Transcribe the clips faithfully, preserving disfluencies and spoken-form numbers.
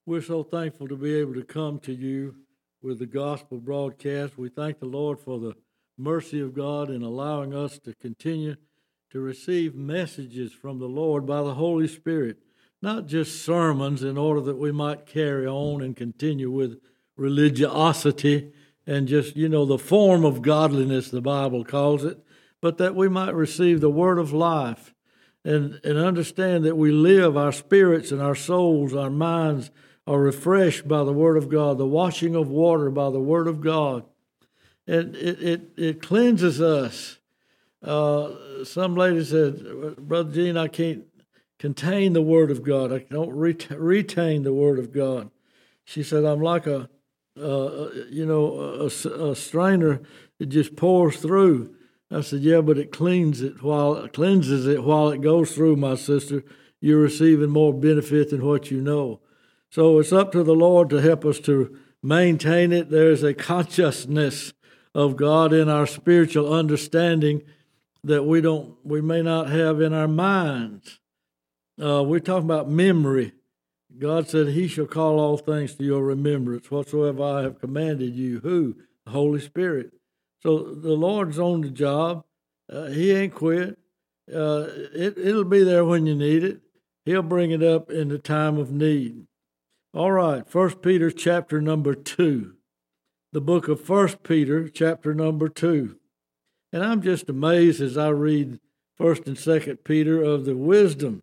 We're so thankful to be able to come to you with the gospel broadcast. We thank the Lord for the mercy of God in allowing us to continue to receive messages from the Lord by the Holy Spirit, not just sermons in order that we might carry on and continue with religiosity and just, you know, the form of godliness, the Bible calls it, but that we might receive the word of life and, and understand that we live, our spirits and our souls, our minds are refreshed by the word of God, the washing of water by the word of God. And it, it, it cleanses us. Uh, some lady said, Brother Gene, I can't contain the word of God. I don't ret- retain the word of God. She said, I'm like a, uh, you know, a, a strainer that just pours through. I said, yeah, but it cleans it while it cleanses it while it goes through, my sister. You're receiving more benefit than what you know. So it's up to the Lord to help us to maintain it. There's a consciousness of God in our spiritual understanding that we don't, we may not have in our minds. Uh, we're talking about memory. God said, He shall call all things to your remembrance, whatsoever I have commanded you. Who? The Holy Spirit. So the Lord's on the job. Uh, he ain't quit. Uh, it, it'll be there when you need it. He'll bring it up in the time of need. All right, First Peter chapter number two. The book of First Peter chapter number two. And I'm just amazed as I read First and Second Peter of the wisdom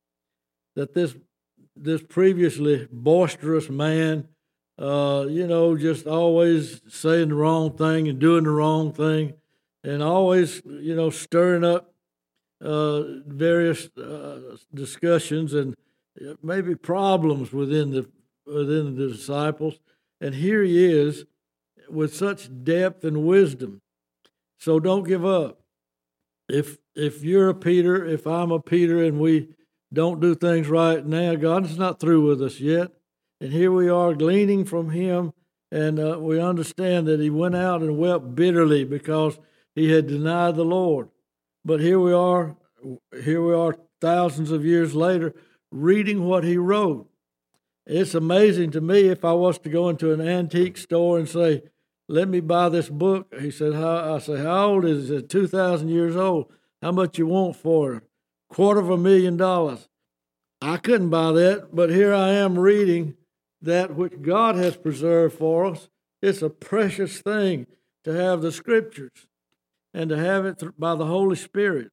that this this previously boisterous man, uh, you know, just always saying the wrong thing and doing the wrong thing, and always, you know, stirring up uh, various uh, discussions and maybe problems within the within the disciples. And here he is with such depth and wisdom. So don't give up. If if you're a Peter, if I'm a Peter, and we don't do things right now, God is not through with us yet. And here we are gleaning from him, and uh, we understand that he went out and wept bitterly because he had denied the Lord. But here we are, here we are thousands of years later, reading what he wrote. It's amazing to me if I was to go into an antique store and say, let me buy this book. He said, how, I say, how old is it? two thousand years old. How much you want for it? Quarter of a million dollars. I couldn't buy that, but here I am reading that which God has preserved for us. It's a precious thing to have the Scriptures and to have it by the Holy Spirit.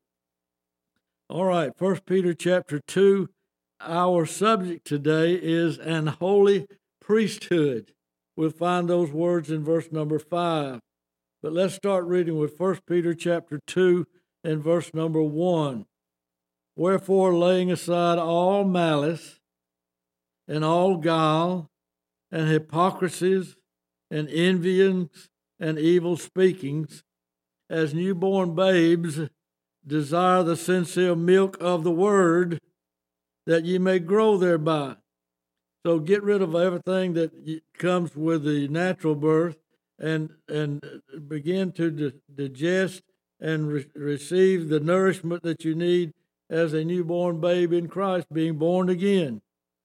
All right, First Peter chapter two. Our subject today is an holy priesthood. We'll find those words in verse number five. But let's start reading with First Peter chapter two and verse number one. Wherefore, laying aside all malice and all guile and hypocrisies and envyings and evil speakings, as newborn babes desire the sincere milk of the word, that ye may grow thereby. So get rid of everything that comes with the natural birth and and begin to di- digest and re- receive the nourishment that you need as a newborn babe in Christ, being born again.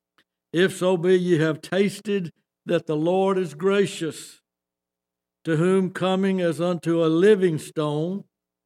If so be ye have tasted that the Lord is gracious, to whom coming as unto a living stone,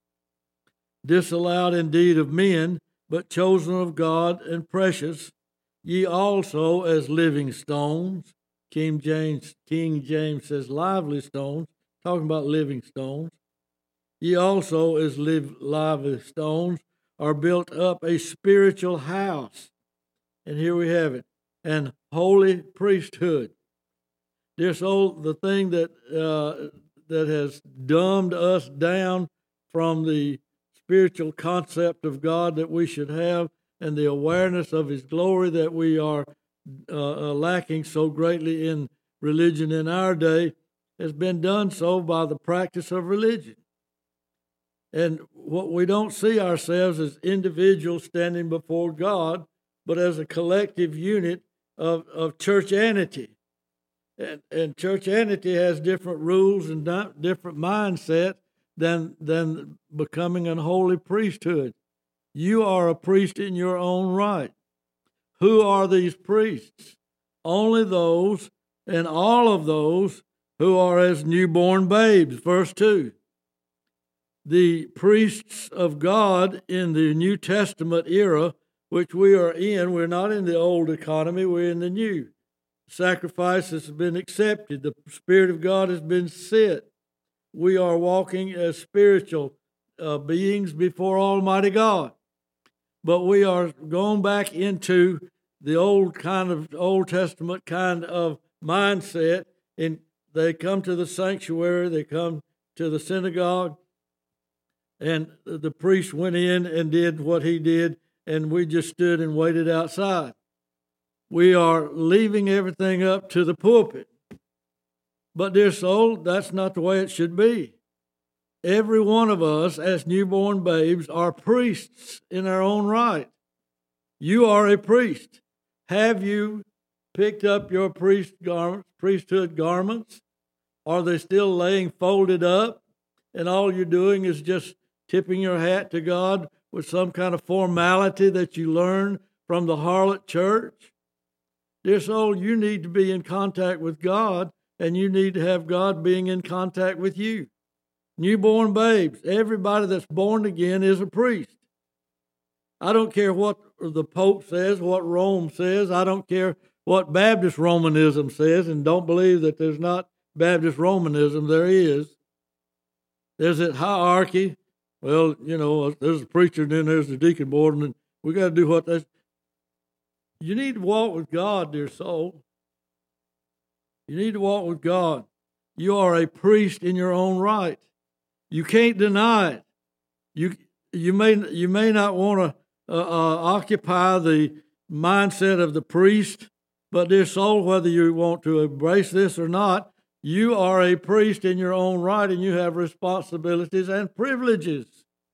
disallowed indeed of men, but chosen of God and precious, ye also as living stones. King James, King James says lively stones, talking about living stones. Ye also as live, lively stones are built up a spiritual house. And here we have it, an holy priesthood. Dear soul, the thing that uh, that has dumbed us down from the spiritual concept of God that we should have and the awareness of His glory that we are uh, lacking so greatly in religion in our day has been done so by the practice of religion. And what we don't see ourselves as individuals standing before God, but as a collective unit of, of churchianity. And, and churchianity has different rules and different mindset than, than becoming an holy priesthood. You are a priest in your own right. Who are these priests? only those and all of those who are as newborn babes. Verse two. The priests of God in the New Testament era, which we are in, we're not in the old economy, we're in the new. Sacrifice has been accepted. The Spirit of God has been sent. We are walking as spiritual uh, beings before Almighty God. But we are going back into the old kind of Old Testament kind of mindset. And they come to the sanctuary, they come to the synagogue, and the priest went in and did what he did, and we just stood and waited outside. We are leaving everything up to the pulpit. But dear soul, that's not the way it should be. Every one of us, as newborn babes, are priests in our own right. You are a priest. Have you picked up your priest garments, priesthood garments? Are they still laying folded up? And all you're doing is just tipping your hat to God with some kind of formality that you learn from the harlot church? Dear soul, you need to be in contact with God, and you need to have God being in contact with you. Newborn babes, everybody that's born again is a priest. I don't care what the Pope says, what Rome says. I don't care what Baptist Romanism says, and don't believe that there's not Baptist Romanism. There is. There's that hierarchy. Well, you know, there's a preacher, and then there's the deacon board, and we got to do what that's. You need to walk with God, dear soul. You need to walk with God. You are a priest in your own right. You can't deny it. You you may you may not want to uh, uh, occupy the mindset of the priest, but dear soul, whether you want to embrace this or not, you are a priest in your own right, and you have responsibilities and privileges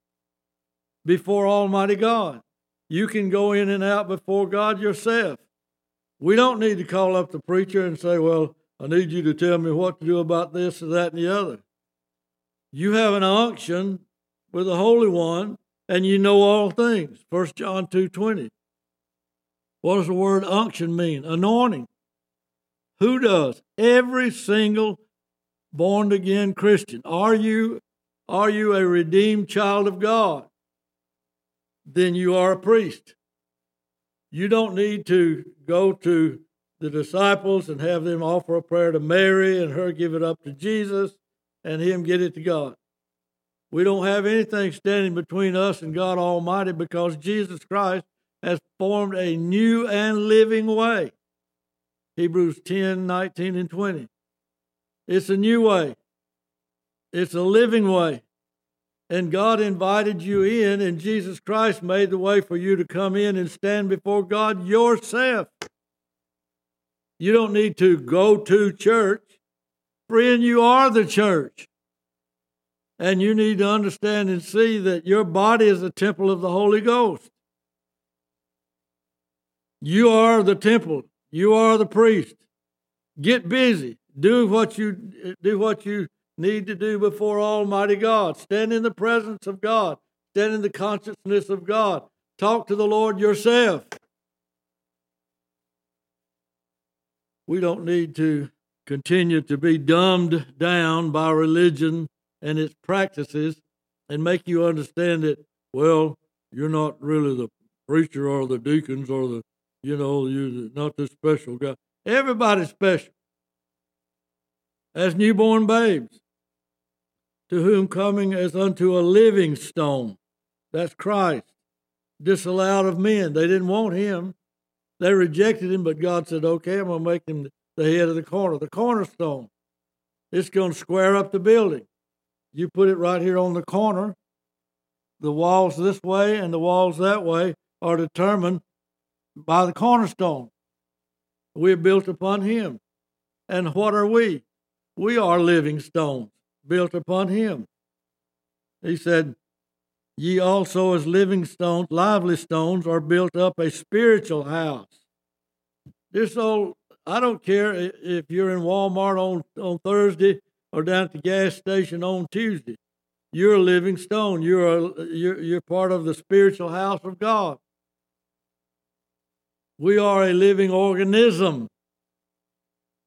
before Almighty God. You can go in and out before God yourself. We don't need to call up the preacher and say, well, I need you to tell me what to do about this or that and the other. You have an unction with the Holy One, and you know all things. First John two twenty. What does the word unction mean? Anointing. Who does? Every single born-again Christian. Are you, are you a redeemed child of God? Then you are a priest. You don't need to go to the disciples and have them offer a prayer to Mary and her give it up to Jesus and him get it to God. We don't have anything standing between us and God Almighty because Jesus Christ has formed a new and living way. Hebrews ten, nineteen, and twenty. It's a new way. It's a living way. And God invited you in, and Jesus Christ made the way for you to come in and stand before God yourself. You don't need to go to church. Friend, you are the church. And you need to understand and see that your body is a temple of the Holy Ghost. You are the temple. You are the priest. Get busy. Do what you do what you need to do before Almighty God. Stand in the presence of God. Stand in the consciousness of God. Talk to the Lord yourself. We don't need to continue to be dumbed down by religion and its practices and make you understand that, well, you're not really the preacher or the deacons or the, you know, you're not this special guy. Everybody's special. As newborn babes, to whom coming as unto a living stone. That's Christ, disallowed of men. They didn't want him. They rejected him, but God said, okay, I'm going to make him the head of the corner, the cornerstone. It's going to square up the building. You put it right here on the corner. The walls this way and the walls that way are determined by the cornerstone. We're built upon him. And what are we? We are living stones, built upon him. He said, ye also as living stones, lively stones, are built up a spiritual house. This old, I don't care if you're in Walmart on, on Thursday or down at the gas station on Tuesday. You're a living stone. You're, a, you're, you're part of the spiritual house of God. We are a living organism.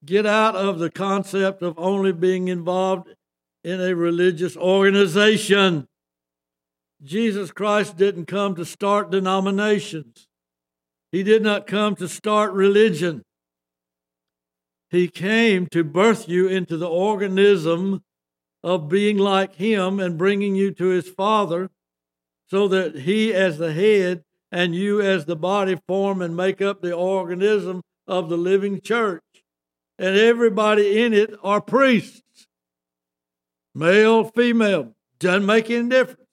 Get out of the concept of only being involved in a religious organization. Jesus Christ didn't come to start denominations. He did not come to start religion. He came to birth you into the organism of being like Him and bringing you to His Father, so that He as the head and you as the body form and make up the organism of the living church. And everybody in it are priests. Male, female, doesn't make any difference.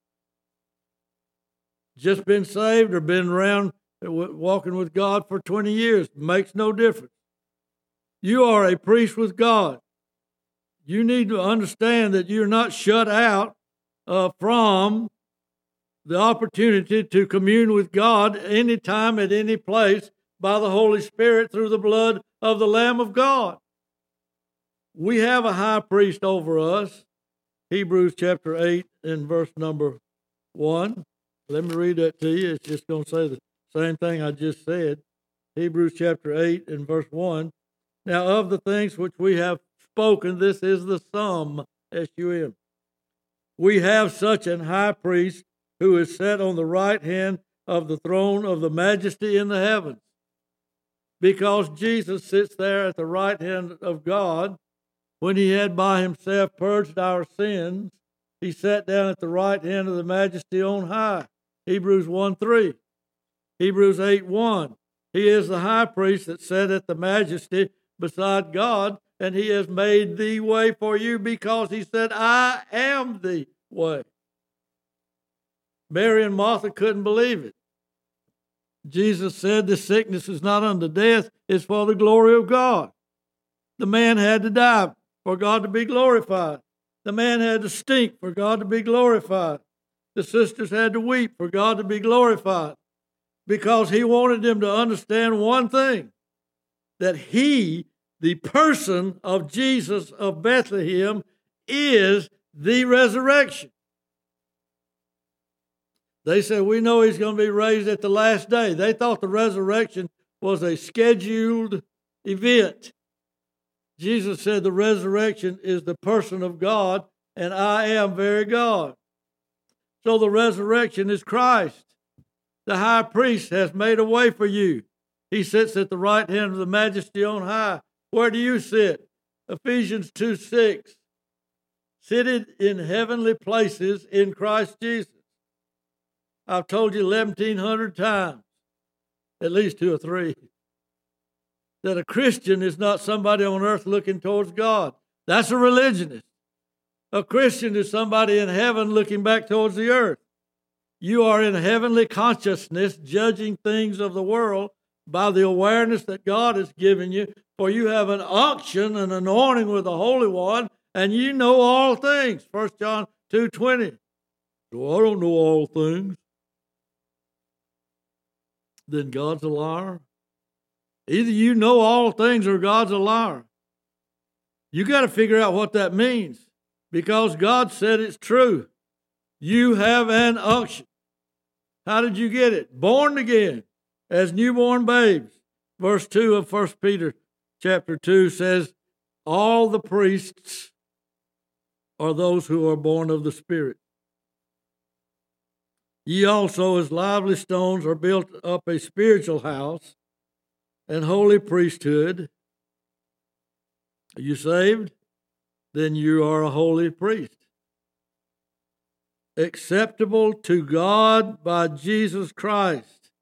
Just been saved or been around walking with God for twenty years, makes no difference. You are a priest with God. You need to understand that you're not shut out uh, from the opportunity to commune with God anytime, at any place, by the Holy Spirit through the blood of the Lamb of God. We have a high priest over us. Hebrews chapter eight and verse number one. Let me read that to you. It's just going to say the same thing I just said. Hebrews chapter eight and verse one. Now of the things which we have spoken, this is the sum, S U M. We have such an high priest who is set on the right hand of the throne of the majesty in the heavens. Because Jesus sits there at the right hand of God, when He had by Himself purged our sins, He sat down at the right hand of the majesty on high. Hebrews one three. Hebrews eight one. He is the high priest that sat at the majesty beside God, and He has made the way for you, because He said, I am the way. Mary and Martha couldn't believe it. Jesus said, this sickness is not unto death, it's for the glory of God. The man had to die for God to be glorified. The man had to stink for God to be glorified. The sisters had to weep for God to be glorified, because He wanted them to understand one thing, that He, the person of Jesus of Bethlehem, is the resurrection. They said, we know He's going to be raised at the last day. They thought the resurrection was a scheduled event. Jesus said the resurrection is the person of God, and I am very God. So the resurrection is Christ. The high priest has made a way for you. He sits at the right hand of the majesty on high. Where do you sit? Ephesians two six. Seated in heavenly places in Christ Jesus. I've told you eleven hundred times, at least two or three, that a Christian is not somebody on earth looking towards God. That's a religionist. A Christian is somebody in heaven looking back towards the earth. You are in heavenly consciousness, judging things of the world by the awareness that God has given you, for you have an unction, an anointing with the Holy One, and you know all things. First John two twenty. So I don't know all things. Then God's a liar. Either you know all things or God's a liar. You got to figure out what that means, because God said it's true. You have an unction. How did you get it? Born again as newborn babes. Verse two of First Peter chapter two says, all the priests are those who are born of the Spirit. Ye also, as lively stones, are built up a spiritual house and holy priesthood. Are you saved? Then you are a holy priest. Acceptable to God by Jesus Christ.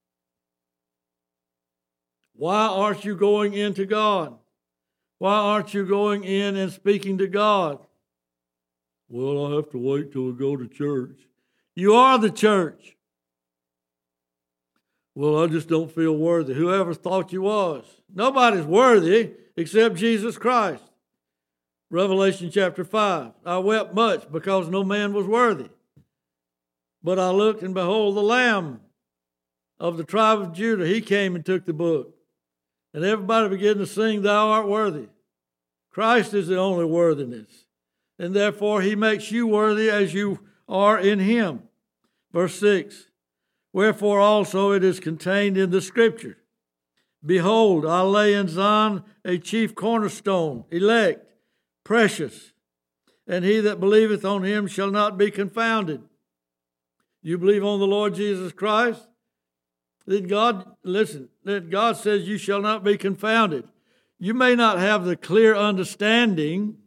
Why aren't you going into God? Why aren't you going in and speaking to God? Well, I have to wait till we go to church. You are the church. Well, I just don't feel worthy. Whoever thought you was? Nobody's worthy except Jesus Christ. Revelation chapter five. I wept much because no man was worthy. But I looked, and behold, the Lamb of the tribe of Judah, He came and took the book. And everybody began to sing, Thou art worthy. Christ is the only worthiness. And therefore He makes you worthy as you are in Him. Verse six. Wherefore also it is contained in the Scripture, Behold, I lay in Zion a chief cornerstone, elect, precious, and he that believeth on him shall not be confounded. You believe on the Lord Jesus Christ? Then God, listen, then God says you shall not be confounded. You may not have the clear understanding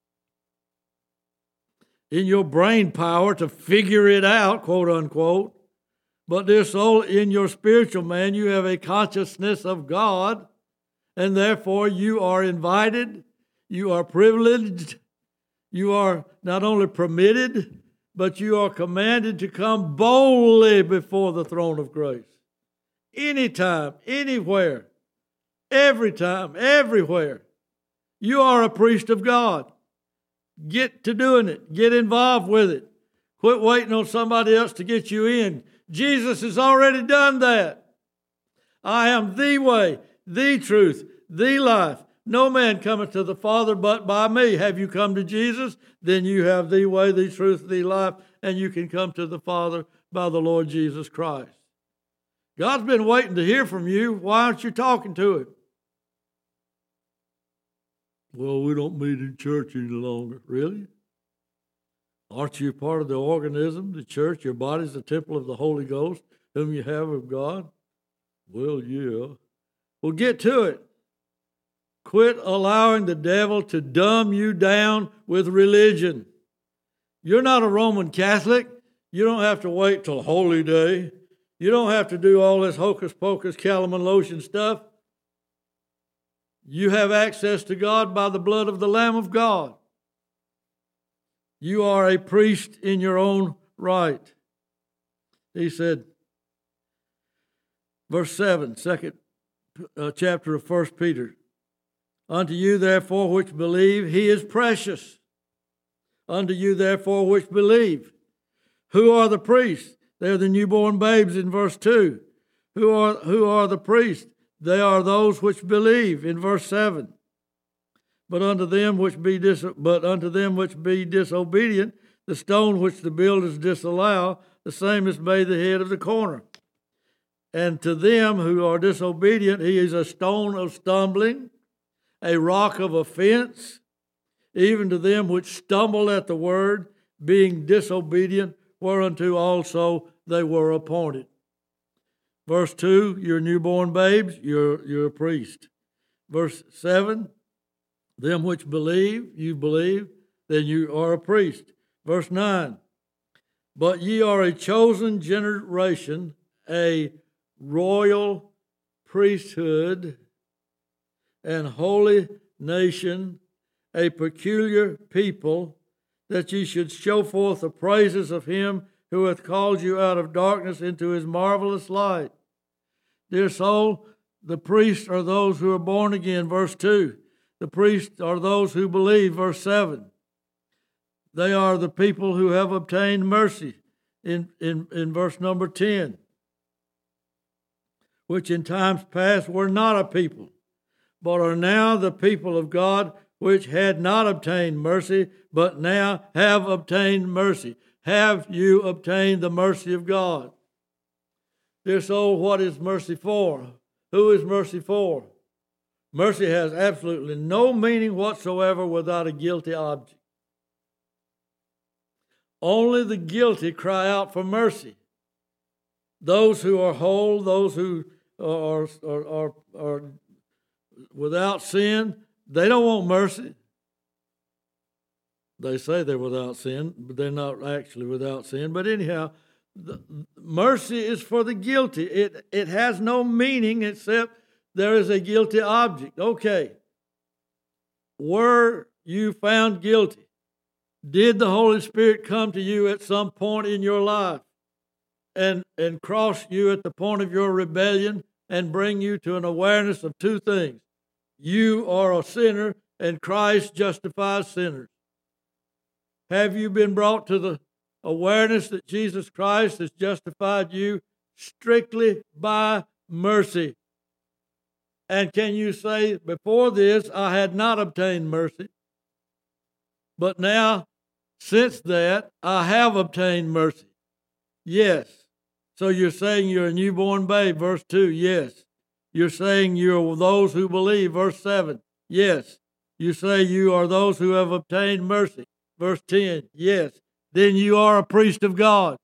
in your brain power to figure it out, quote unquote, but dear soul, in your spiritual man, you have a consciousness of God, and therefore you are invited, you are privileged, you are not only permitted, but you are commanded to come boldly before the throne of grace. Anytime, anywhere, every time, everywhere. You are a priest of God. Get to doing it. Get involved with it. Quit waiting on somebody else to get you in. Jesus has already done that. I am the way, the truth, the life. No man cometh to the Father but by me. Have you come to Jesus? Then you have the way, the truth, the life, and you can come to the Father by the Lord Jesus Christ. God's been waiting to hear from you. Why aren't you talking to him? Well, we don't meet in church any longer. Really? Aren't you part of the organism, the church? Your body's the temple of the Holy Ghost, whom you have of God? Well, yeah. Well, get to it. Quit allowing the devil to dumb you down with religion. You're not a Roman Catholic. You don't have to wait till Holy Day. You don't have to do all this hocus pocus, calamine lotion stuff. You have access to God by the blood of the Lamb of God. You are a priest in your own right. He said, verse seven, second uh, chapter of First Peter. Unto you, therefore, which believe, he is precious. Unto you, therefore, which believe. Who are the priests? They are the newborn babes in verse two. Who are, who are the priests? They are those which believe in verse seven. But unto them which be dis- but unto them which be disobedient, the stone which the builders disallow, the same is made the head of the corner. And to them who are disobedient, he is a stone of stumbling, a rock of offense, even to them which stumble at the word, being disobedient, whereunto also they were appointed. Verse two, you're newborn babes, you're, you're a priest. Verse seven, them which believe, you believe, then you are a priest. Verse nine, but ye are a chosen generation, a royal priesthood, and holy nation, a peculiar people, that ye should show forth the praises of him who hath called you out of darkness into his marvelous light. Dear soul, the priests are those who are born again, verse two. The priests are those who believe, verse seven. They are the people who have obtained mercy, in, in, in verse number ten, which in times past were not a people, but are now the people of God, which had not obtained mercy, but now have obtained mercy. Have you obtained the mercy of God? Dear soul, what is mercy for? Who is mercy for? Mercy has absolutely no meaning whatsoever without a guilty object. Only the guilty cry out for mercy. Those who are whole, those who are, are, are, are without sin, they don't want mercy. They say they're without sin, but they're not actually without sin. But anyhow, the, mercy is for the guilty. It, it has no meaning except there is a guilty object. Okay. Were you found guilty? Did the Holy Spirit come to you at some point in your life and, and cross you at the point of your rebellion and bring you to an awareness of two things? You are a sinner and Christ justifies sinners. Have you been brought to the awareness that Jesus Christ has justified you strictly by mercy? And can you say, before this, I had not obtained mercy, but now, since that, I have obtained mercy? Yes. So you're saying you're a newborn babe, verse two, yes. You're saying you're those who believe. Verse seven, yes. You say you are those who have obtained mercy. Verse ten, yes. Then you are a priest of God.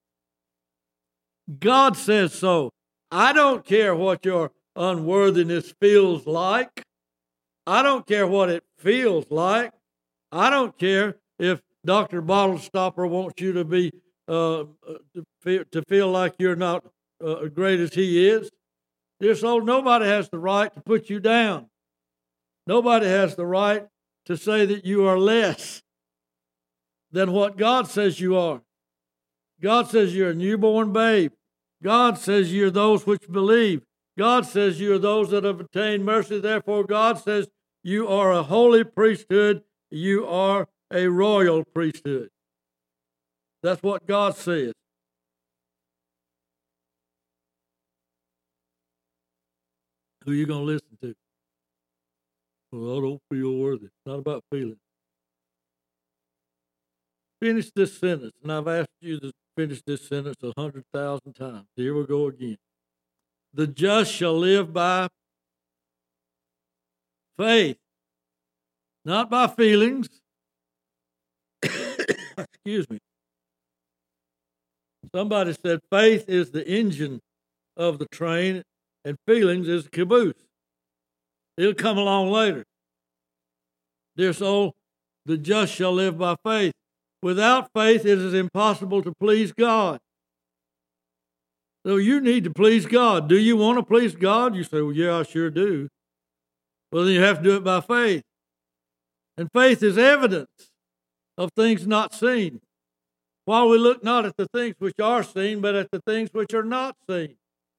God says so. I don't care what your unworthiness feels like. I don't care what it feels like. I don't care if Doctor Bottlestopper wants you to be uh, to, feel, to feel like you're not uh, as great as he is. Dear soul, nobody has the right to put you down. Nobody has the right to say that you are less than what God says you are. God says you're a newborn babe. God says you're those which believe. God says you are those that have obtained mercy. Therefore, God says you are a holy priesthood. You are a royal priesthood. That's what God says. Who are you going to listen to? Well, I don't feel worthy. It's not about feeling. Finish this sentence, and I've asked you to finish this sentence a hundred thousand times. Here we go again. The just shall live by faith, not by feelings. Excuse me. Somebody said faith is the engine of the train, and feelings is the caboose. It'll come along later. Dear soul, the just shall live by faith. Without faith, it is impossible to please God. So you need to please God. Do you want to please God? You say, well, yeah, I sure do. Well, then you have to do it by faith. And faith is evidence of things not seen. While we look not at the things which are seen, but at the things which are not seen.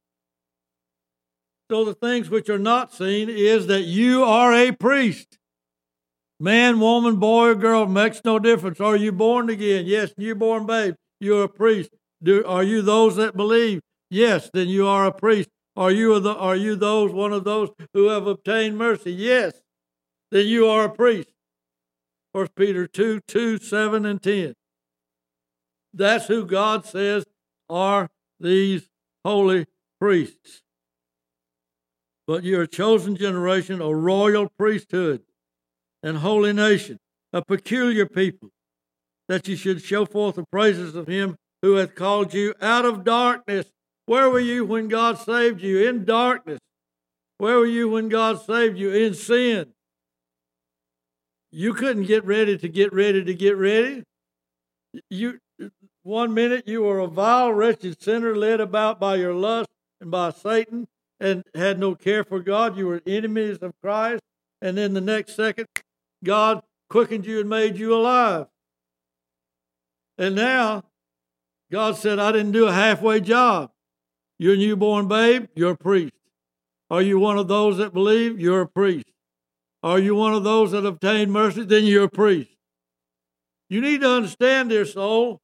So the things which are not seen is that you are a priest. Man, woman, boy, or girl, makes no difference. Are you born again? Yes, newborn babe, you're a priest. Do, are you those that believe? Yes, then you are a priest. Are you, the, are you those, one of those who have obtained mercy? Yes, then you are a priest. First Peter two, two, seven, and ten. That's who God says are these holy priests. But you're a chosen generation, a royal priesthood, and holy nation, a peculiar people, that you should show forth the praises of him who hath called you out of darkness. Where were you when God saved you? In darkness. Where were you when God saved you? In sin. You couldn't get ready to get ready to get ready. You, one minute you were a vile, wretched sinner led about by your lust and by Satan and had no care for God. You were enemies of Christ. And then the next second, God quickened you and made you alive. And now, God said, I didn't do a halfway job. You're a newborn babe, you're a priest. Are you one of those that believe? You're a priest. Are you one of those that obtain mercy? Then you're a priest. You need to understand, dear soul,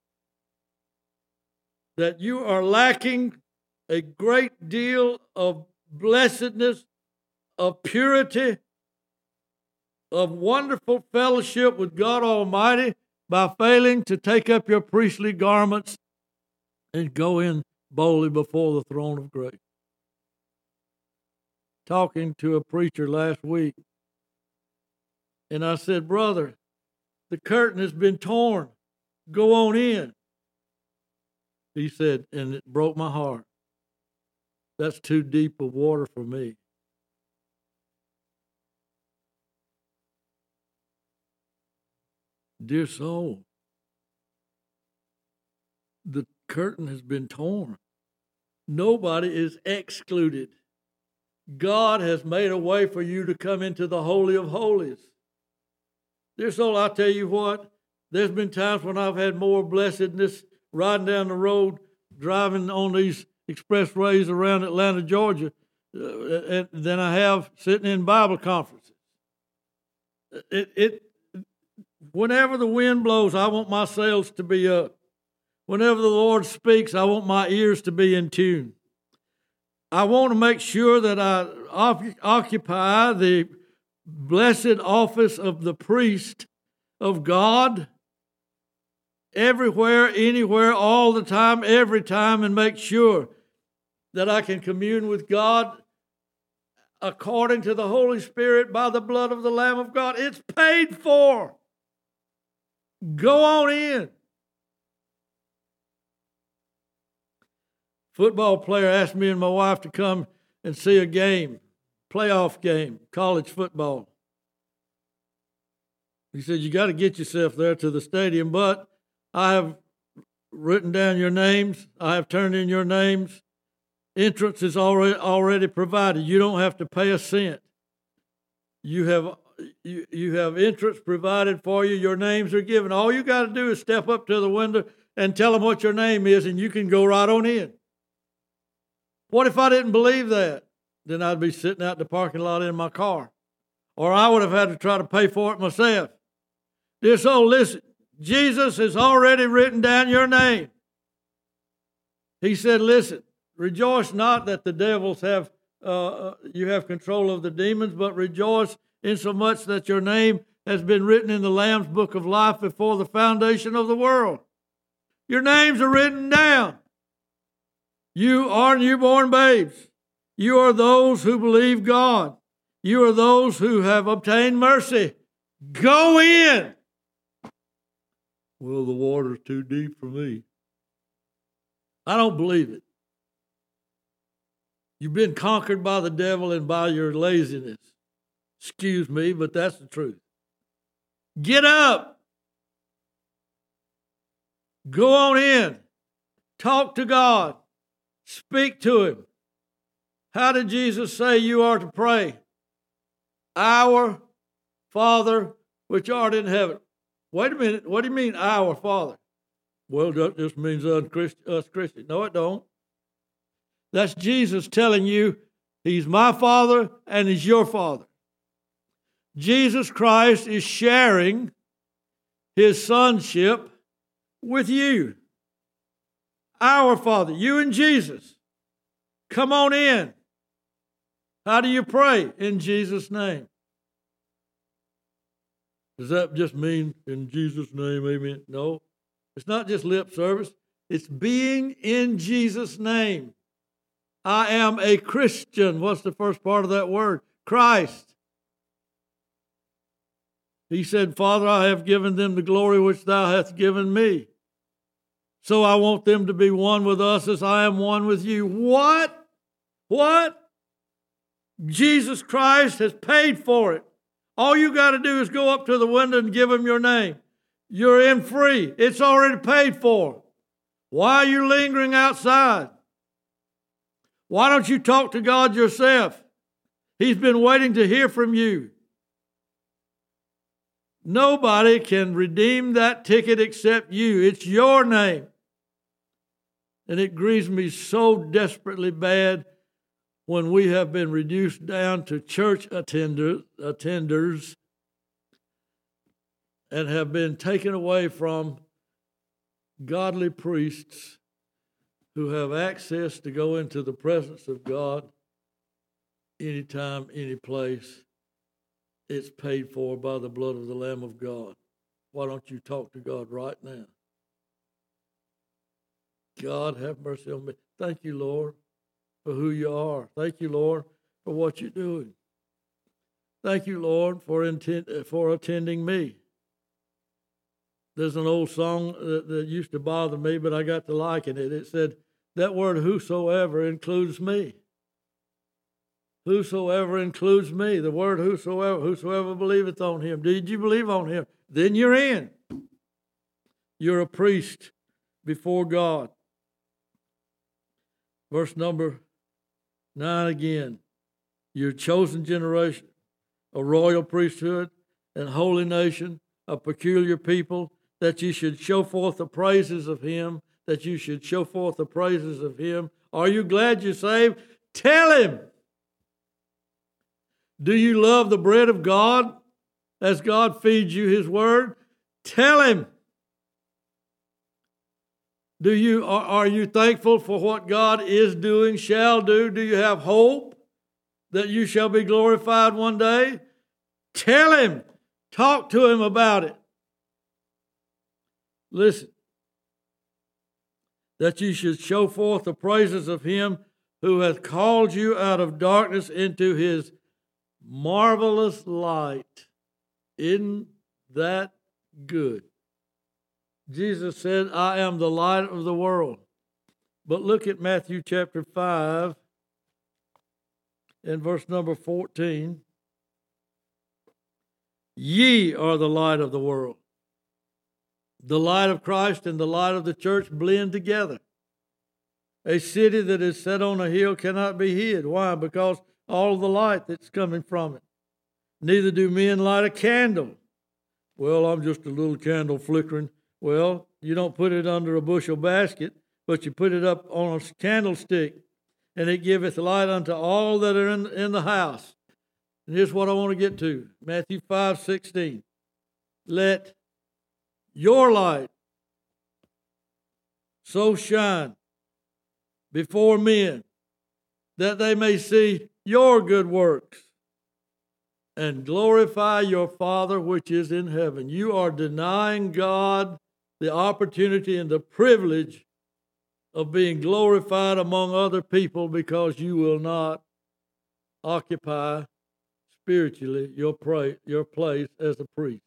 that you are lacking a great deal of blessedness, of purity, of wonderful fellowship with God Almighty by failing to take up your priestly garments and go in boldly before the throne of grace. Talking to a preacher last week, and I said, brother, the curtain has been torn. Go on in. He said, and it broke my heart. That's too deep of water for me. Dear soul, the curtain has been torn. Nobody is excluded. God has made a way for you to come into the Holy of Holies. Dear soul, I tell you what, there's been times when I've had more blessedness riding down the road, driving on these expressways around Atlanta, Georgia, uh, than I have sitting in Bible conferences. It, it, whenever the wind blows, I want my sails to be up. Whenever the Lord speaks, I want my ears to be in tune. I want to make sure that I occupy the blessed office of the priest of God everywhere, anywhere, all the time, every time, and make sure that I can commune with God according to the Holy Spirit by the blood of the Lamb of God. It's paid for. Go on in. Football player asked me and my wife to come and see a game, playoff game, college football. He said, you got to get yourself there to the stadium, but I have written down your names. I have turned in your names. Entrance is already already provided. You don't have to pay a cent. You have you, you have entrance provided for you. Your names are given. All you got to do is step up to the window and tell them what your name is, and you can go right on in. What if I didn't believe that? Then I'd be sitting out in the parking lot in my car. Or I would have had to try to pay for it myself. Dear soul, listen. Jesus has already written down your name. He said, listen, rejoice not that the devils have, uh, you have control of the demons, but rejoice insomuch that your name has been written in the Lamb's book of life before the foundation of the world. Your names are written down. You are newborn babes. You are those who believe God. You are those who have obtained mercy. Go in. Well, the water's too deep for me. I don't believe it. You've been conquered by the devil and by your laziness. Excuse me, but that's the truth. Get up. Go on in. Talk to God. Speak to Him. How did Jesus say you are to pray? Our Father which art in heaven. Wait a minute. What do you mean, our Father? Well, that just means us Christians. No, it don't. That's Jesus telling you He's my Father and He's your Father. Jesus Christ is sharing His sonship with you. Our Father, you and Jesus. Come on in. How do you pray? In Jesus' name. Does that just mean in Jesus' name, amen? No. It's not just lip service. It's being in Jesus' name. I am a Christian. What's the first part of that word? Christ. He said, Father, I have given them the glory which thou hast given me. So I want them to be one with us as I am one with you. What? What? Jesus Christ has paid for it. All you got to do is go up to the window and give Him your name. You're in free. It's already paid for. Why are you lingering outside? Why don't you talk to God yourself? He's been waiting to hear from you. Nobody can redeem that ticket except you. It's your name. And it grieves me so desperately bad when we have been reduced down to church attenders, attenders and have been taken away from godly priests who have access to go into the presence of God anytime, any place. It's paid for by the blood of the Lamb of God. Why don't you talk to God right now? God, have mercy on me. Thank you, Lord, for who you are. Thank you, Lord, for what you're doing. Thank you, Lord, for intent, for attending me. There's an old song that, that used to bother me, but I got to liking it. It said, that word whosoever includes me. Whosoever includes me. The word whosoever, whosoever believeth on Him. Did you believe on Him? Then you're in. You're a priest before God. Verse number nine again. You're a chosen generation, a royal priesthood, and holy nation, a peculiar people, that you should show forth the praises of Him, that you should show forth the praises of Him. Are you glad you're saved? Tell Him. Do you love the bread of God as God feeds you His word? Tell Him. Do you, are, are you thankful for what God is doing, shall do? Do you have hope that you shall be glorified one day? Tell Him. Talk to Him about it. Listen. That you should show forth the praises of Him who hath called you out of darkness into his marvelous light. Isn't that good? Jesus said, I am the light of the world. But look at Matthew chapter five and verse number fourteen. Ye are the light of the world. The light of Christ and the light of the church blend together. A city that is set on a hill cannot be hid. Why? Because all the light that's coming from it. Neither do men light a candle. Well, I'm just a little candle flickering. Well, you don't put it under a bushel basket, but you put it up on a candlestick, and it giveth light unto all that are in, in the house. And here's what I want to get to. Matthew five sixteen. Let your light so shine before men that they may see your good works and glorify your Father which is in heaven. You are denying God the opportunity and the privilege of being glorified among other people because you will not occupy spiritually your, pray, your place as a priest.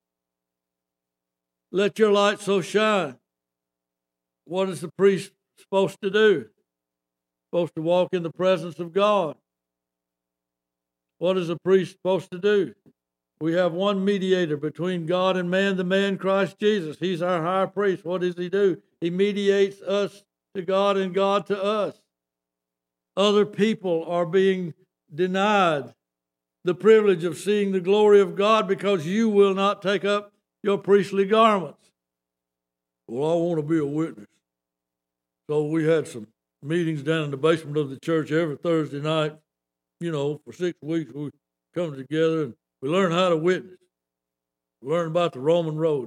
Let your light so shine. What is the priest supposed to do? Supposed to walk in the presence of God. What is a priest supposed to do? We have one mediator between God and man, the man Christ Jesus. He's our high priest. What does he do? He mediates us to God and God to us. Other people are being denied the privilege of seeing the glory of God because you will not take up your priestly garments. Well, I want to be a witness. So we had some meetings down in the basement of the church every Thursday night. You know, for six weeks we come together and we learn how to witness. We learn about the Roman road.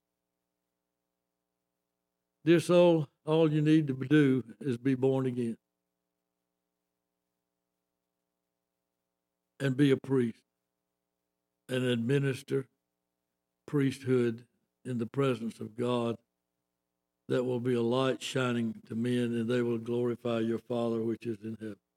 Dear soul, all you need to do is be born again and be a priest and administer priesthood in the presence of God. That will be a light shining to men, and they will glorify your Father which is in heaven.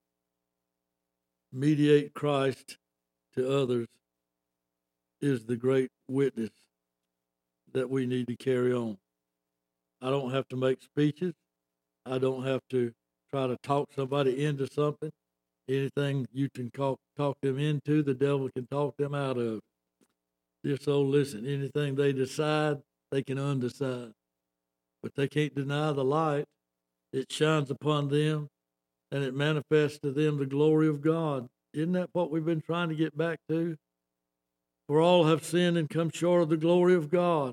Mediate Christ to others is the great witness that we need to carry on. I don't have to make speeches. I don't have to try to talk somebody into something. Anything you can talk, talk them into, the devil can talk them out of. Dear soul, listen, anything they decide, they can undecide. But they can't deny the light. It shines upon them, and it manifests to them the glory of God. Isn't that what we've been trying to get back to? For all have sinned and come short of the glory of God.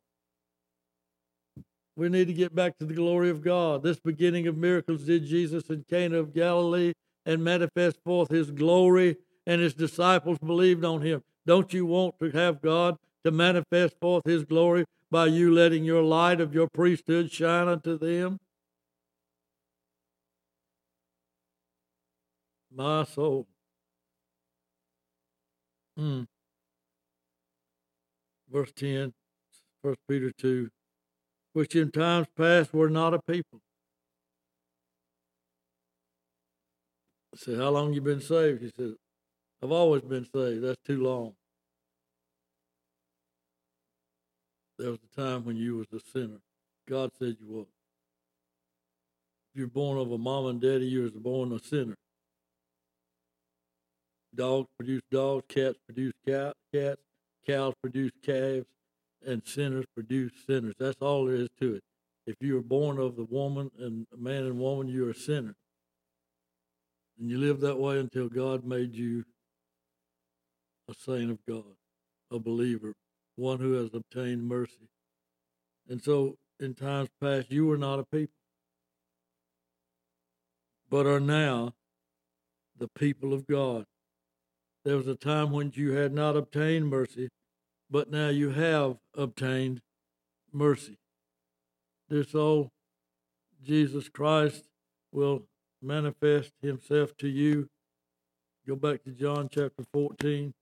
We need to get back to the glory of God. This beginning of miracles did Jesus in Cana of Galilee and manifest forth his glory, and his disciples believed on him. Don't you want to have God to manifest forth his glory by you letting your light of your priesthood shine unto them? My soul. Hmm. Verse ten, First Peter two, which in times past were not a people. I said, how long you been saved? He said, I've always been saved. That's too long. There was a time when you was a sinner. God said you was. If you're born of a mom and daddy, you was born a sinner. Dogs produce dogs, cats produce cow, cats, cows produce calves, and sinners produce sinners. That's all there is to it. If you were born of the woman and a man and woman, you're a sinner. And you live that way until God made you a saint of God, a believer, one who has obtained mercy. And so in times past, you were not a people, but are now the people of God. There was a time when you had not obtained mercy, but now you have obtained mercy. Dear soul, Jesus Christ will manifest himself to you. Go back to John chapter fourteen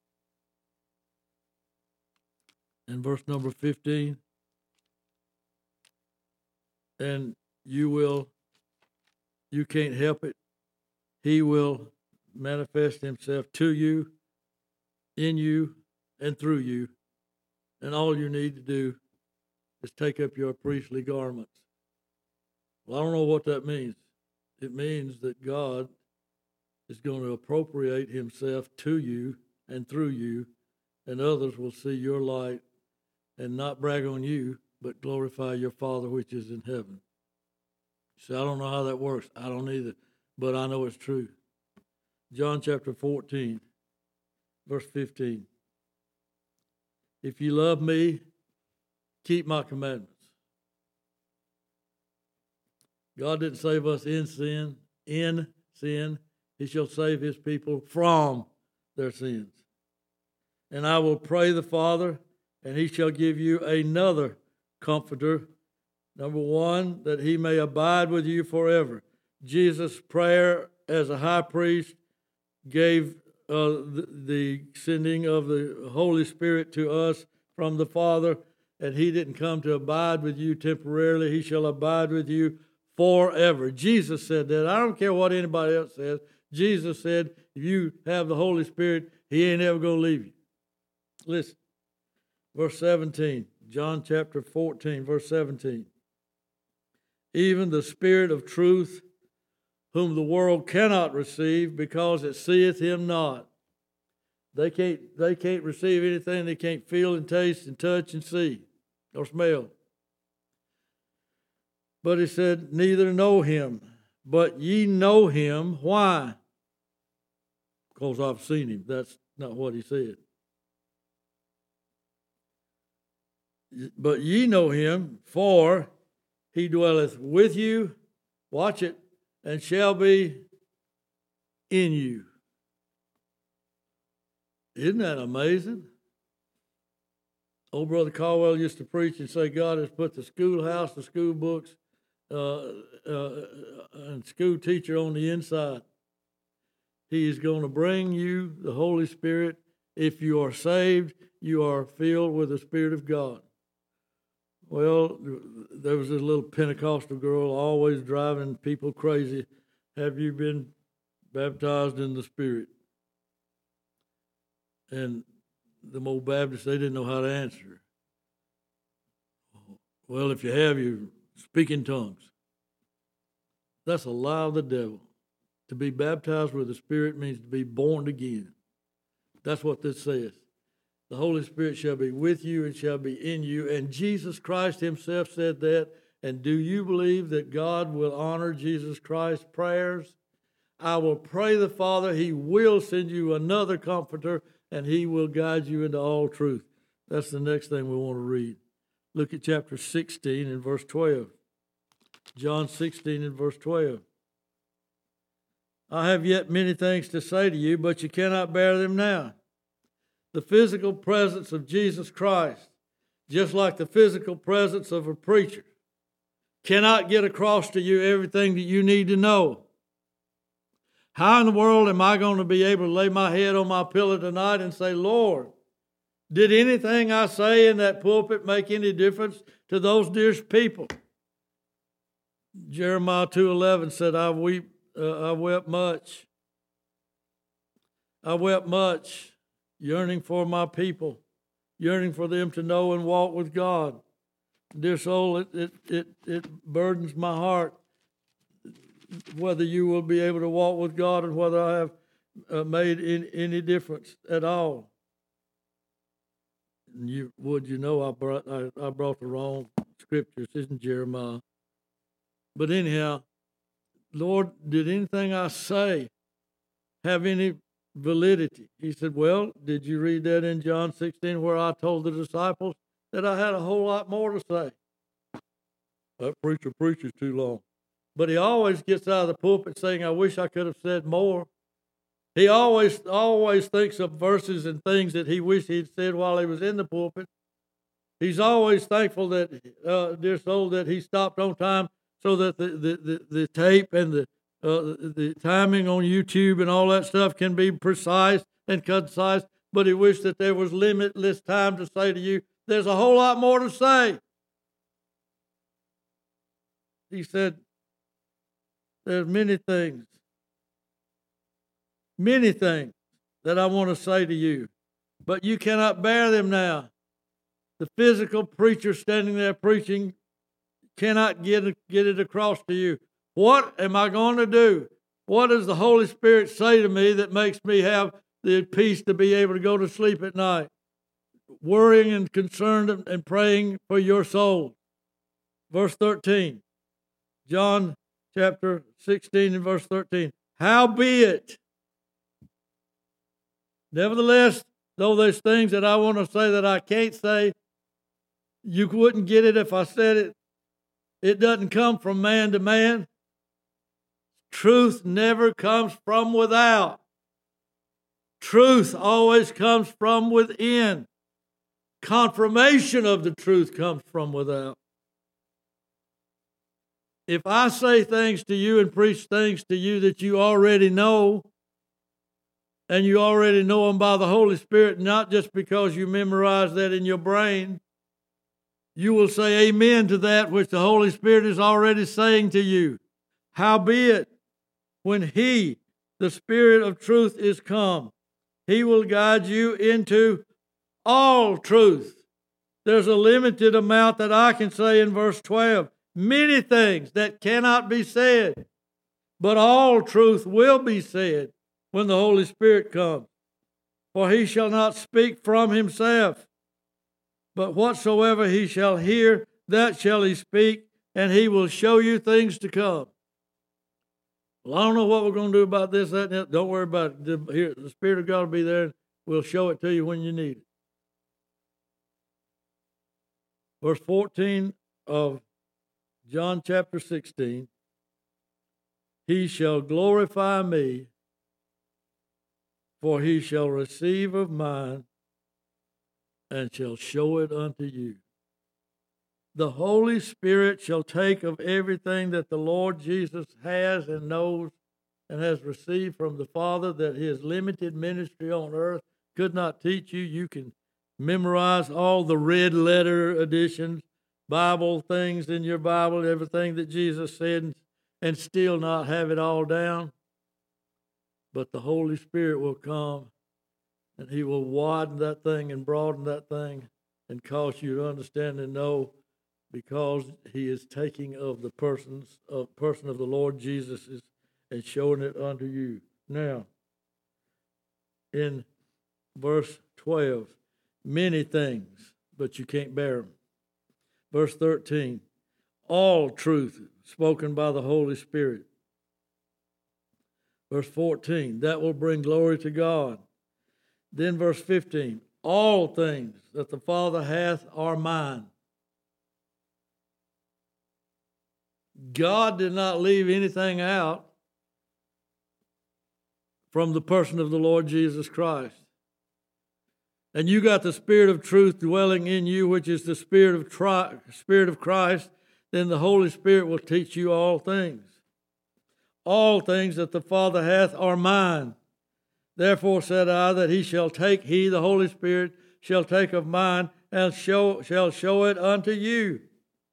and verse number fifteen. And you will, you can't help it. He will manifest himself to you, in you, and through you. And all you need to do is take up your priestly garments. Well, I don't know what that means. It means that God is going to appropriate himself to you and through you, and others will see your light and not brag on you, but glorify your Father which is in heaven. So I don't know how that works. I don't either, but I know it's true. John chapter fourteen, verse fifteen. If you love me, keep my commandments. God didn't save us in sin, in sin. He shall save his people from their sins. And I will pray the Father, and he shall give you another comforter. Number one, that he may abide with you forever. Jesus' prayer as a high priest gave uh, the, the sending of the Holy Spirit to us from the Father, and he didn't come to abide with you temporarily. He shall abide with you forever. Jesus said that. I don't care what anybody else says. Jesus said, if you have the Holy Spirit, he ain't ever going to leave you. Listen, verse seventeen, John chapter fourteen, verse seventeen. Even the Spirit of truth, whom the world cannot receive, because it seeth him not. They can't, they can't receive anything they can't feel and taste and touch and see or smell. But he said, neither know him, but ye know him. Why? Because I've seen him. That's not what he said. But ye know him, for he dwelleth with you, watch it, and shall be in you. Isn't that amazing? Old Brother Caldwell used to preach and say God has put the schoolhouse, the school books, uh, uh, and school teacher on the inside. He is going to bring you the Holy Spirit. If you are saved, you are filled with the Spirit of God. Well, there was this little Pentecostal girl always driving people crazy. Have you been baptized in the Spirit? And the old Baptists, they didn't know how to answer. Well, if you have, you speak in tongues. That's a lie of the devil. To be baptized with the Spirit means to be born again. That's what this says. The Holy Spirit shall be with you and shall be in you. And Jesus Christ himself said that. And do you believe that God will honor Jesus Christ's prayers? I will pray the Father. He will send you another comforter, and he will guide you into all truth. That's the next thing we want to read. Look at chapter sixteen and verse twelve. John sixteen and verse twelve. I have yet many things to say to you, but you cannot bear them now. The physical presence of Jesus Christ, just like the physical presence of a preacher, cannot get across to you everything that you need to know. How in the world am I going to be able to lay my head on my pillow tonight and say, Lord, did anything I say in that pulpit make any difference to those dear people? Jeremiah two eleven said, I weep, uh, I wept much. I wept much, yearning for my people, yearning for them to know and walk with God. Dear soul, it, it, it, it burdens my heart whether you will be able to walk with God and whether I have uh, made any, any difference at all. And you would you know I brought I, I brought the wrong scriptures, isn't Jeremiah? But anyhow, Lord, did anything I say have any validity? He said, well, did you read that in John sixteen where I told the disciples that I had a whole lot more to say? That preacher preaches too long. But he always gets out of the pulpit saying, I wish I could have said more. He always always thinks of verses and things that he wished he'd said while he was in the pulpit. He's always thankful that, uh, dear soul, that he stopped on time so that the, the, the, the tape and the uh, the timing on YouTube and all that stuff can be precise and concise. But he wished that there was limitless time to say to you, there's a whole lot more to say. He said, there's many things many things that I want to say to you, but you cannot bear them now. The physical preacher standing there preaching cannot get it, get it across to you. What am I going to do? What does the Holy Spirit say to me that makes me have the peace to be able to go to sleep at night? Worrying and concerned and praying for your soul. Verse thirteen. John chapter sixteen and verse thirteen. Howbeit, nevertheless, though there's things that I want to say that I can't say, you wouldn't get it if I said it. It doesn't come from man to man. Truth never comes from without. Truth always comes from within. Confirmation of the truth comes from without. If I say things to you and preach things to you that you already know, and you already know them by the Holy Spirit, not just because you memorize that in your brain, you will say amen to that which the Holy Spirit is already saying to you. Howbeit, when He, the Spirit of truth, is come, He will guide you into all truth. There's a limited amount that I can say in verse twelve. Many things that cannot be said, but all truth will be said when the Holy Spirit comes. For He shall not speak from Himself, but whatsoever He shall hear, that shall He speak, and He will show you things to come. Well, I don't know what we're going to do about this, that, and that. Don't worry about it. The, here, the Spirit of God will be there, and we'll show it to you when you need it. Verse fourteen of John chapter sixteen. He shall glorify me, for He shall receive of mine, and shall show it unto you. The Holy Spirit shall take of everything that the Lord Jesus has and knows and has received from the Father, that His limited ministry on earth could not teach you. You can memorize all the red letter editions, Bible things in your Bible, everything that Jesus said, and still not have it all down. But the Holy Spirit will come, and He will widen that thing and broaden that thing and cause you to understand and know, because He is taking of the persons of person of the Lord Jesus and showing it unto you. Now, in verse twelve, many things, but you can't bear them. Verse thirteen, all truth spoken by the Holy Spirit. Verse fourteen, that will bring glory to God. Then verse fifteen, all things that the Father hath are mine. God did not leave anything out from the person of the Lord Jesus Christ. And you got the Spirit of truth dwelling in you, which is the Spirit of tri- Spirit of Christ, then the Holy Spirit will teach you all things. All things that the Father hath are mine. Therefore said I, that He shall take, He, the Holy Spirit, shall take of mine, and show, shall show it unto you.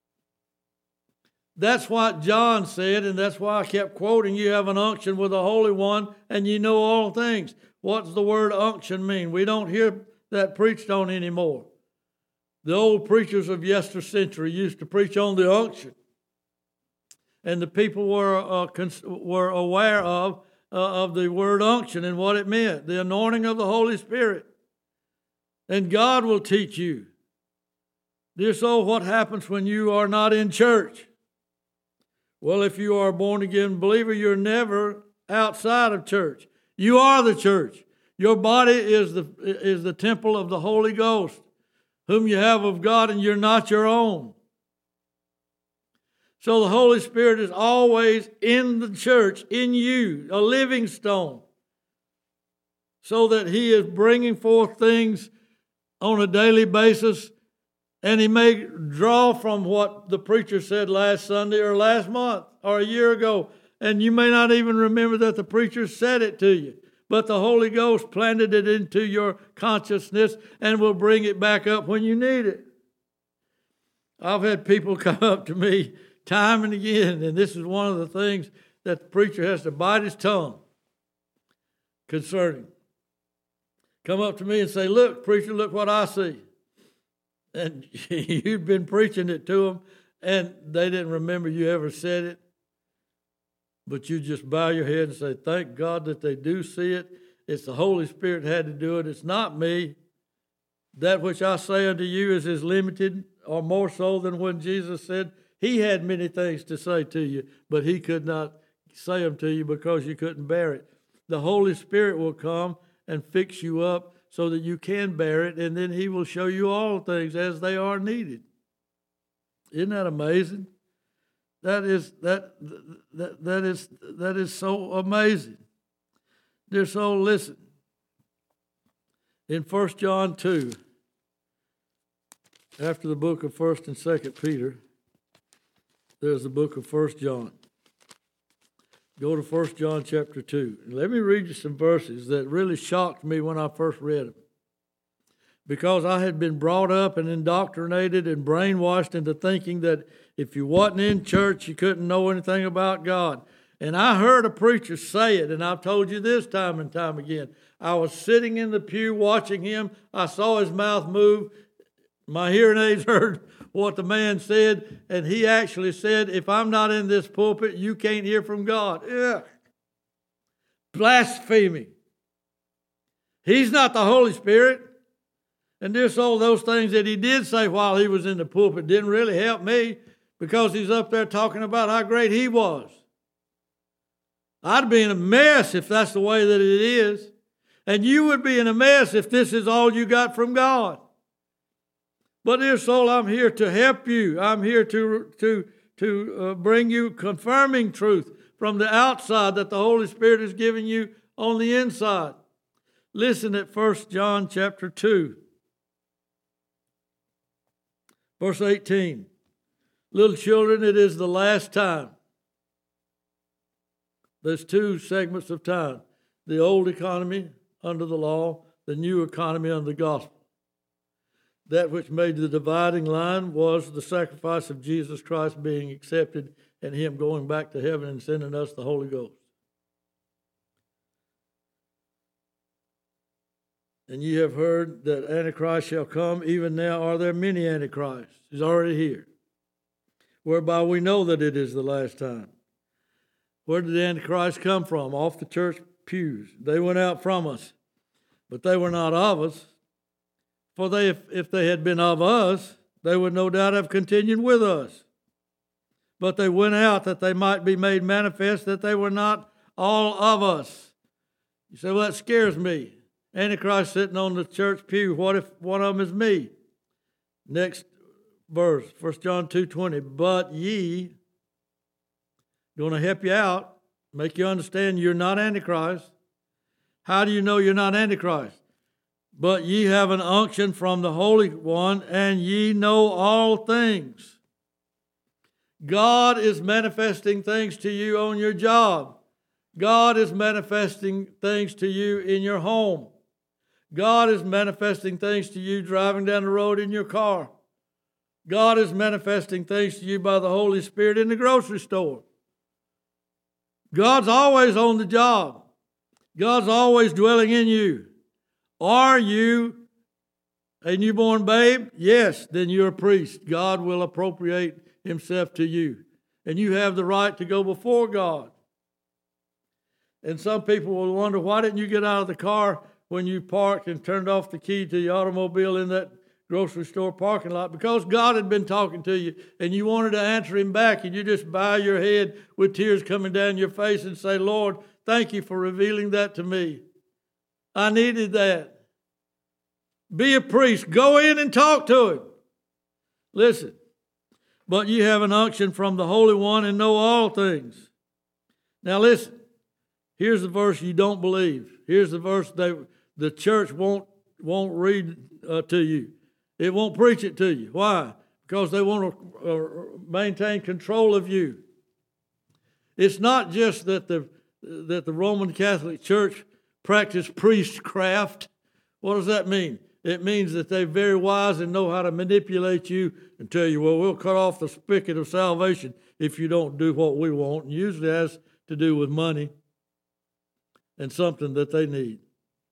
That's what John said, and that's why I kept quoting, you have an unction with the Holy One, and you know all things. What does the word unction mean? We don't hear that preached on anymore. The old preachers of yester century used to preach on the unction, and the people were uh, cons- were aware of uh, of the word unction and what it meant, the anointing of the Holy Spirit. And God will teach you. Dear soul, what happens when you are not in church? Well, if you are a born-again believer, you're never outside of church. You are the church. Your body is the, is the temple of the Holy Ghost, whom you have of God, and you're not your own. So the Holy Spirit is always in the church, in you, a living stone, so that He is bringing forth things on a daily basis. And He may draw from what the preacher said last Sunday or last month or a year ago. And you may not even remember that the preacher said it to you. But the Holy Ghost planted it into your consciousness and will bring it back up when you need it. I've had people come up to me time and again, and this is one of the things that the preacher has to bite his tongue. concerning. Come up to me and say, look, preacher, look what I see. And you've been preaching it to them, and they didn't remember you ever said it. But you just bow your head and say, thank God that they do see it. It's the Holy Spirit had to do it. It's not me. That which I say unto you is as limited or more so than when Jesus said he had many things to say to you, but he could not say them to you because you couldn't bear it. The Holy Spirit will come and fix you up so that you can bear it, and then he will show you all things as they are needed. Isn't that amazing? That is that that that is that is so amazing. Dear soul, listen. In First John two, after the book of First and Second Peter, there's the book of First John. Go to First John chapter two. And let me read you some verses that really shocked me when I first read them. Because I had been brought up and indoctrinated and brainwashed into thinking that if you wasn't in church, you couldn't know anything about God. And I heard a preacher say it, and I've told you this time and time again. I was sitting in the pew watching him. I saw his mouth move. My hearing aids heard what the man said, and he actually said, if I'm not in this pulpit, you can't hear from God. Ugh. Blasphemy. He's not the Holy Spirit. And dear soul, those things that he did say while he was in the pulpit didn't really help me because he's up there talking about how great he was. I'd be in a mess if that's the way that it is. And you would be in a mess if this is all you got from God. But dear soul, I'm here to help you. I'm here to, to, to uh, bring you confirming truth from the outside that the Holy Spirit is giving you on the inside. Listen at First John chapter two. Verse eighteen. Little children, it is the last time. There's two segments of time. The old economy under the law, the new economy under the gospel. That which made the dividing line was the sacrifice of Jesus Christ being accepted and him going back to heaven and sending us the Holy Ghost. And ye have heard that Antichrist shall come. Even now are there many Antichrists. He's already here. Whereby we know that it is the last time. Where did the Antichrist come from? Off the church pews. They went out from us. But they were not of us. For they, if, if they had been of us, they would no doubt have continued with us. But they went out that they might be made manifest that they were not all of us. You say, well, that scares me. Antichrist sitting on the church pew. What if one of them is me? Next verse, First John two twenty. But ye, going to help you out, make you understand you're not Antichrist. How do you know you're not Antichrist? But ye have an unction from the Holy One, and ye know all things. God is manifesting things to you on your job. God is manifesting things to you in your home. God is manifesting things to you driving down the road in your car. God is manifesting things to you by the Holy Spirit in the grocery store. God's always on the job. God's always dwelling in you. Are you a newborn babe? Yes, then you're a priest. God will appropriate himself to you. And you have the right to go before God. And some people will wonder, why didn't you get out of the car when you parked and turned off the key to the automobile in that grocery store parking lot? Because God had been talking to you and you wanted to answer him back, and you just bow your head with tears coming down your face and say, Lord, thank you for revealing that to me. I needed that. Be a priest. Go in and talk to him. Listen. But you have an unction from the Holy One and know all things. Now listen. Here's the verse you don't believe. Here's the verse they, the church won't, won't read uh, to you. It won't preach it to you. Why? Because they want to uh, maintain control of you. It's not just that the, that the Roman Catholic Church practiced priestcraft. What does that mean? It means that they're very wise and know how to manipulate you and tell you, well, we'll cut off the spigot of salvation if you don't do what we want. And usually it has to do with money. and something that they need.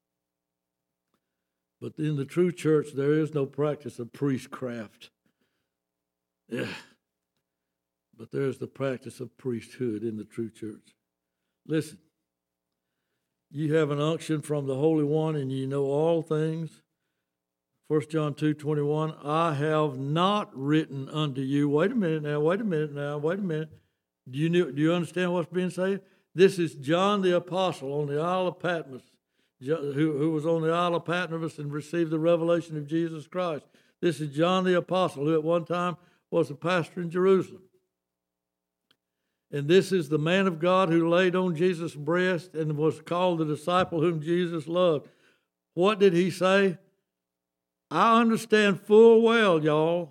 But in the true church, there is no practice of priestcraft. Yeah. But there is the practice of priesthood in the true church. Listen, you have an unction from the Holy One, and you know all things. First John two twenty-one, I have not written unto you. Wait a minute now, wait a minute now, wait a minute. Do you, do you understand what's being said? This is John the Apostle on the Isle of Patmos, who, who was on the Isle of Patmos and received the revelation of Jesus Christ. This is John the Apostle, who at one time was a pastor in Jerusalem. And this is the man of God who laid on Jesus' breast and was called the disciple whom Jesus loved. What did he say? I understand full well, y'all,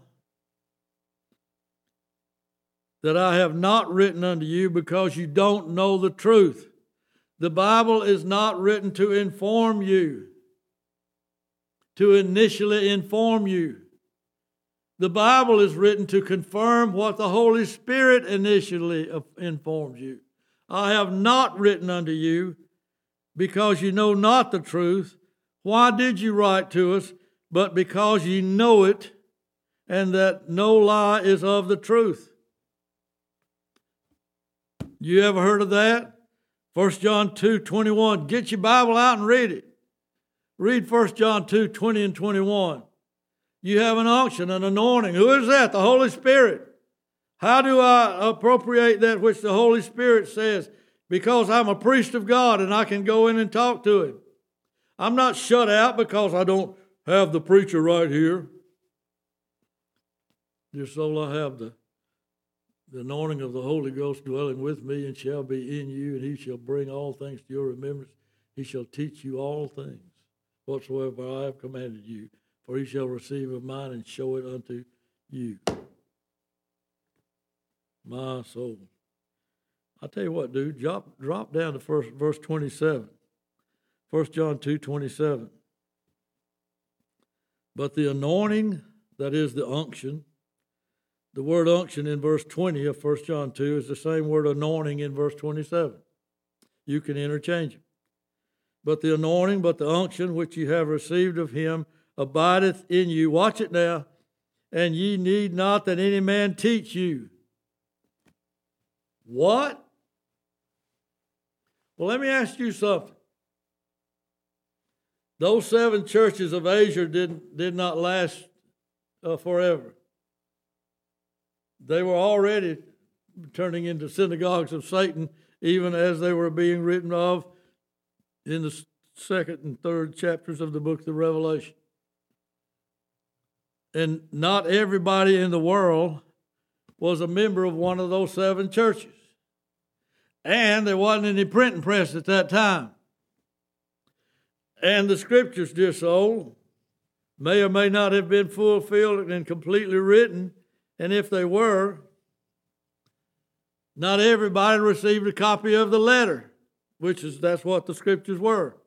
that I have not written unto you because you don't know the truth. The Bible is not written to inform you, to initially inform you. The Bible is written to confirm what the Holy Spirit initially informs you. I have not written unto you because you know not the truth. Why did you write to us? But because ye know it, and that no lie is of the truth. You ever heard of that? First John two twenty-one. Get your Bible out and read it. Read First John two twenty and twenty-one. You have an unction, an anointing. Who is that? The Holy Spirit. How do I appropriate that which the Holy Spirit says? Because I'm a priest of God and I can go in and talk to Him. I'm not shut out because I don't have the preacher right here. Dear soul, I have the, the anointing of the Holy Ghost dwelling with me and shall be in you, and He shall bring all things to your remembrance. He shall teach you all things whatsoever I have commanded you. For He shall receive of mine and show it unto you. My soul. I tell you what, dude, drop, drop down to first, verse twenty-seven. First John two twenty-seven. But the anointing, that is the unction, the word unction in verse twenty of First John two is the same word anointing in verse twenty-seven. You can interchange it. But the anointing, but the unction which you have received of Him abideth in you. Watch it now. And ye need not that any man teach you. What? Well, let me ask you something. Those seven churches of Asia did, did not last uh, forever. They were already turning into synagogues of Satan, even as they were being written of in the second and third chapters of the book of the Revelation. And not everybody in the world was a member of one of those seven churches. And there wasn't any printing press at that time. And the scriptures, dear soul, may or may not have been fulfilled and completely written. And if they were, not everybody received a copy of the letter, which is that's what the scriptures were.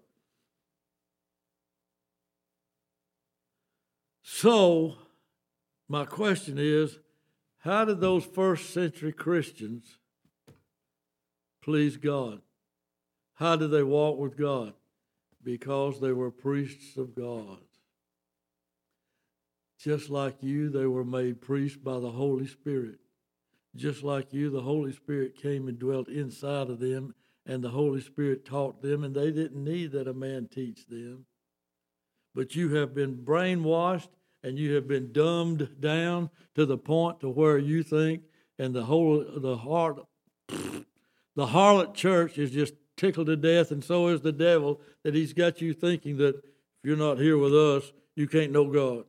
So, my question is, how did those first century Christians please God? How did they walk with God? Because they were priests of God. Just like you, they were made priests by the Holy Spirit. Just like you, the Holy Spirit came and dwelt inside of them, and the Holy Spirit taught them, and they didn't need that a man teach them. But you have been brainwashed, and you have been dumbed down to the point to where you think, and the whole, the heart, the harlot church is just tickled to death, and so is the devil, that he's got you thinking that if you're not here with us, you can't know God.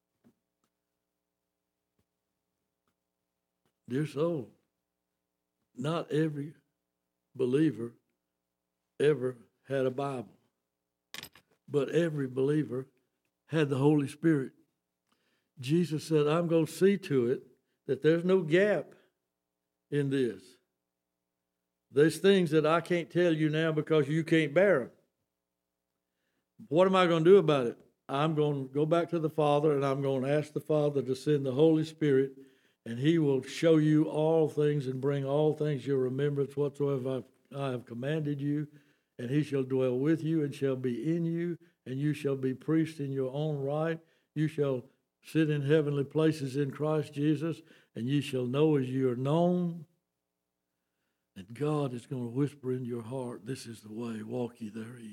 Dear soul, not every believer ever had a Bible, but every believer had the Holy Spirit. Jesus said, I'm going to see to it that there's no gap in this. There's things that I can't tell you now because you can't bear them. What am I going to do about it? I'm going to go back to the Father, and I'm going to ask the Father to send the Holy Spirit, and He will show you all things and bring all things to your remembrance whatsoever I have commanded you. and he shall dwell with you and shall be in you, and you shall be priests in your own right. You shall sit in heavenly places in Christ Jesus, and ye shall know as you are known. And God is going to whisper in your heart, this is the way, walk ye therein.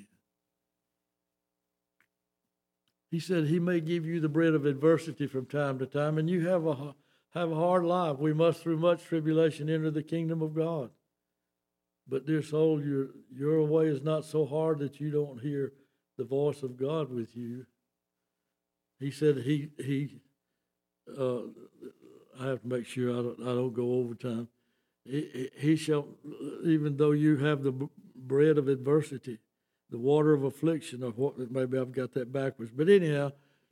He said he may give you the bread of adversity from time to time, and you have a, have a hard life. We must through much tribulation enter the kingdom of God. But dear soul, your, your way is not so hard that you don't hear the voice of God with you. He said he, he uh, I have to make sure I don't, I don't go overtime. He, he shall, even though you have the bread of adversity, the water of affliction, or what, maybe I've got that backwards. But anyhow,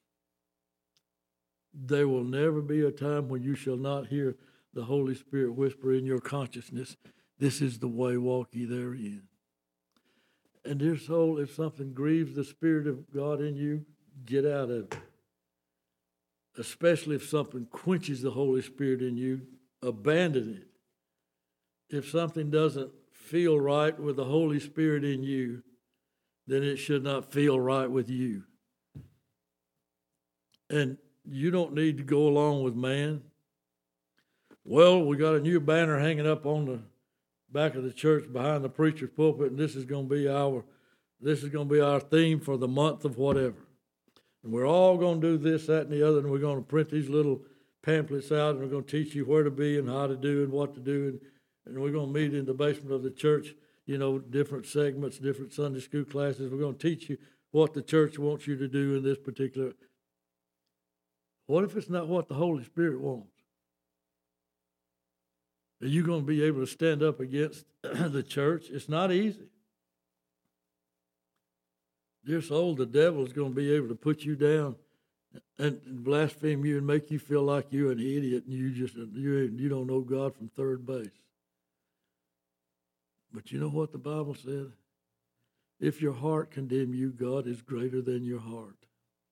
there will never be a time when you shall not hear the Holy Spirit whisper in your consciousness, this is the way, walk ye therein. And dear soul, if something grieves the Spirit of God in you, get out of it. Especially if something quenches the Holy Spirit in you, abandon it. If something doesn't feel right with the Holy Spirit in you, then it should not feel right with you. And you don't need to go along with man. Well, we got a new banner hanging up on the back of the church behind the preacher's pulpit, and this is going to be our this is going to be our theme for the month of whatever. And we're all going to do this, that, and the other, and we're going to print these little pamphlets out, and we're going to teach you where to be and how to do and what to do, and, and we're going to meet in the basement of the church, you know, different segments, different Sunday school classes. We're going to teach you what the church wants you to do in this particular. What if it's not what the Holy Spirit wants? Are you going to be able to stand up against the church? It's not easy. Dear soul, the devil is going to be able to put you down and blaspheme you and make you feel like you're an idiot and you just you you don't know God from third base. But you know what the Bible said? If your heart condemn you, God is greater than your heart.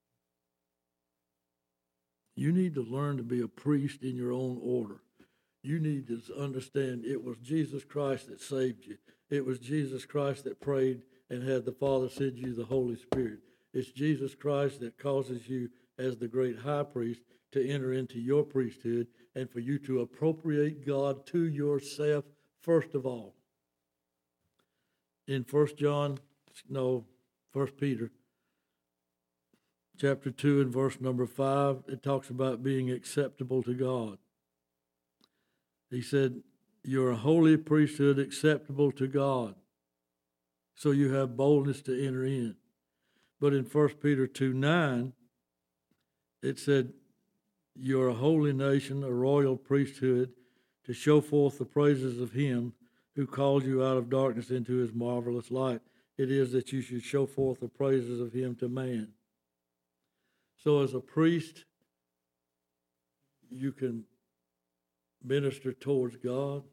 You need to learn to be a priest in your own order. You need to understand it was Jesus Christ that saved you. It was Jesus Christ that prayed and had the Father send you the Holy Spirit. It's Jesus Christ that causes you as the great high priest to enter into your priesthood and for you to appropriate God to yourself first of all. In First John, no, First Peter, chapter two and verse number five, it talks about being acceptable to God. He said, you're a holy priesthood acceptable to God. So you have boldness to enter in. But in First Peter two nine, it said, you're a holy nation, a royal priesthood, to show forth the praises of him who called you out of darkness into his marvelous light. It is that you should show forth the praises of him to man. So as a priest, you can minister towards God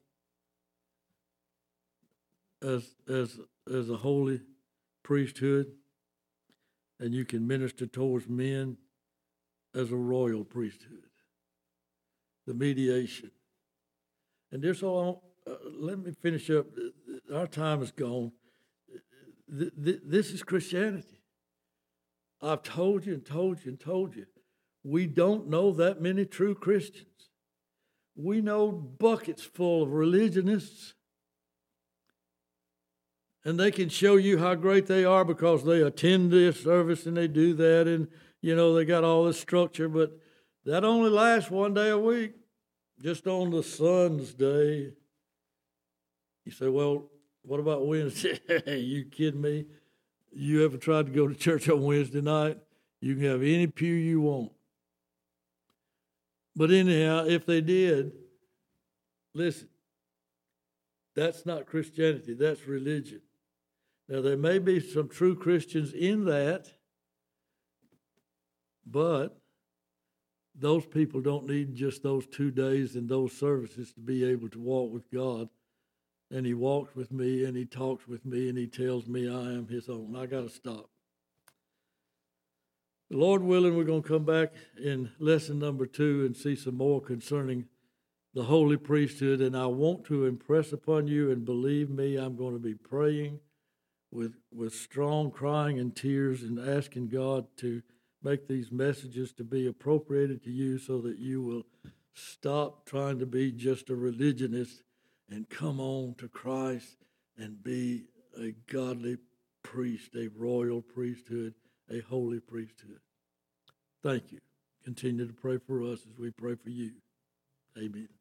as as as a holy priesthood, and you can minister towards men as a royal priesthood. The mediation. And there's all. Uh, let me finish up. Our time is gone. Th- th- this is Christianity. I've told you and told you and told you. We don't know that many true Christians. We know buckets full of religionists. And they can show you how great they are because they attend this service and they do that. And, you know, they got all this structure. But that only lasts one day a week. Just on the Son's day. You say, well, what about Wednesday? You kidding me? You ever tried to go to church on Wednesday night? You can have any pew you want. But anyhow, if they did, listen, that's not Christianity, that's religion. Now, there may be some true Christians in that, but those people don't need just those two days and those services to be able to walk with God. And he walks with me, and he talks with me, and he tells me I am his own. I got to stop. The Lord willing, we're going to come back in lesson number two and see some more concerning the holy priesthood. And I want to impress upon you, and believe me, I'm going to be praying with, with strong crying and tears and asking God to make these messages to be appropriated to you so that you will stop trying to be just a religionist and come on to Christ and be a godly priest, a royal priesthood, a holy priesthood. Thank you. Continue to pray for us as we pray for you. Amen.